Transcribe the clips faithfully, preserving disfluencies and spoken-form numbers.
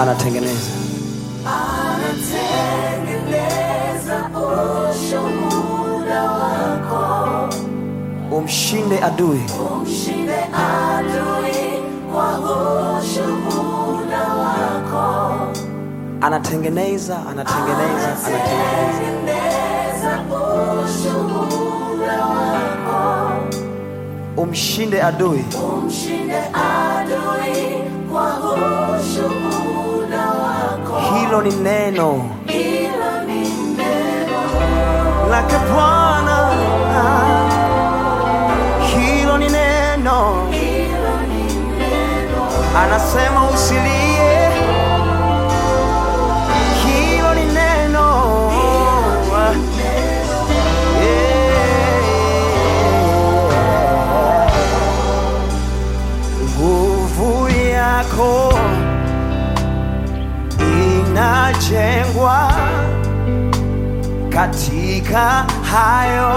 anatengeneza anatengeneza ushuhuda wako. Umshinde adui, umshinde adui kwa ushuhuda wako. anatengeneza anatengeneza anatengeneza ushuhuda wako. Umshinde adui, umshinde adui kwa ushuhuda wako. hilo ni neno, hilo ni neno lake Bwana. Hilo ni neno, hilo ni neno anasema usilie. Hilo ni neno, nguvu yako inajengwa katika hayo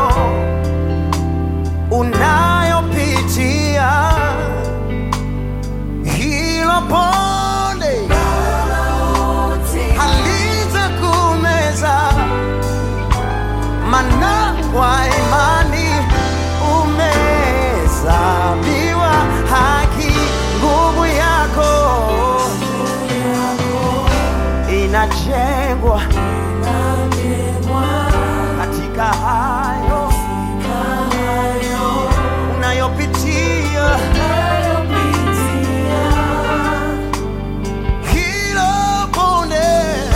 unayopitia. Hilo bonde halitakumeza, maana kwa imani umehesabiwa haki. Nguvu yako inajengwa katika hayo unayopitia. Hilo bonde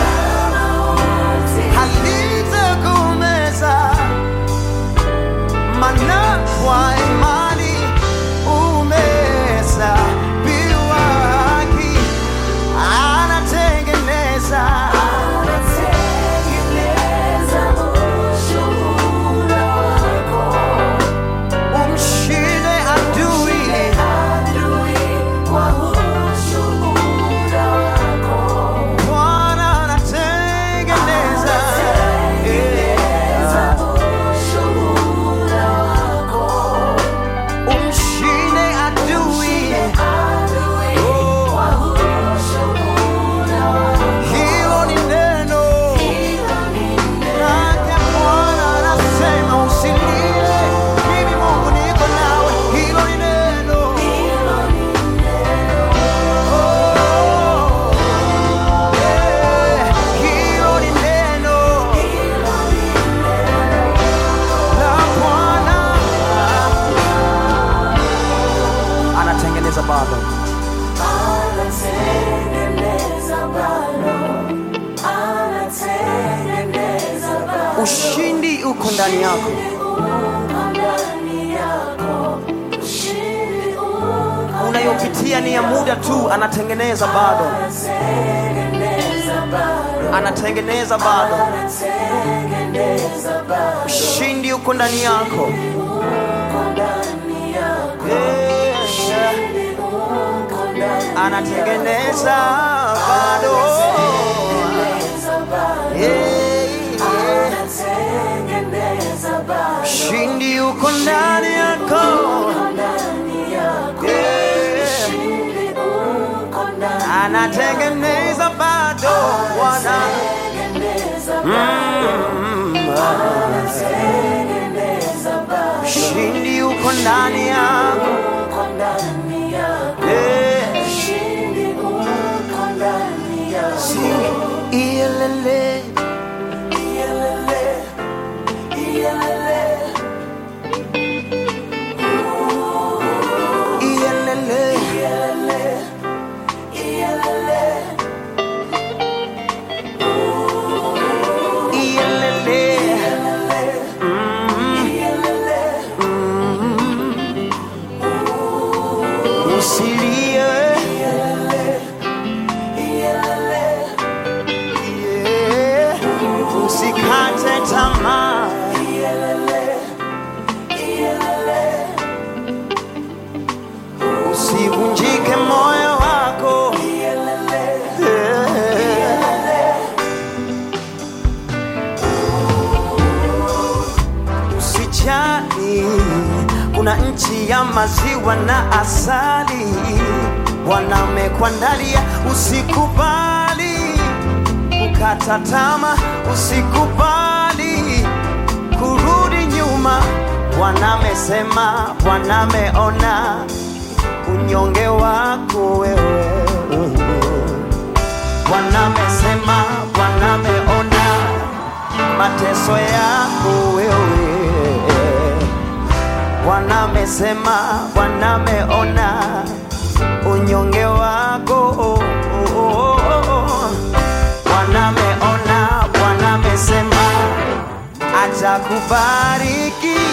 halitakumeza, maana kwa imani umehesabiwa haki. Anatengeneza anatengeneza ushuhuda wako. umshinde adui, adui kwa ushuhuda wako. Bwana anatengeneza anatengeneza ushuhuda wako. umshinde adui, adui kwa ushuhuda wako. hilo ni neno hilo ni neno lake Bwana. Anasema usilie, mimi Mungu niko nawe. Hilo ni neno, hilo ni neno oh, eh, hilo ni neno hilo ni neno la Bwana. Anatengeneza bado, anatengeneza bado. anatengeneza bado. ushindi uko ndani yako. Unayopitia ni ya muda tu, anatengeneza bado, anatengeneza bado. Ushindi uko ndani yako. Eh, anatengeneza bado. Eh, ushindi uko ndani yako. Eh, anatengeneza bado Bwana. Mm, ushindi uko ndani yako. Eh, sing ilele usikate tamaa. Usivunjike moyo wako. Usijali, kuna nchi ya maziwa na asali Bwana amekuandalia. Usikubali kukata tamaa, usikubali kurudi nyuma. Bwana amesema, Bwana ameona unyonge wako wewe. Bwana amesema, Bwana ameona mateso yako wewe. Bwana amesema, Bwana ameona unyonge wako. Bwana ameona, Bwana amesema atakubariki.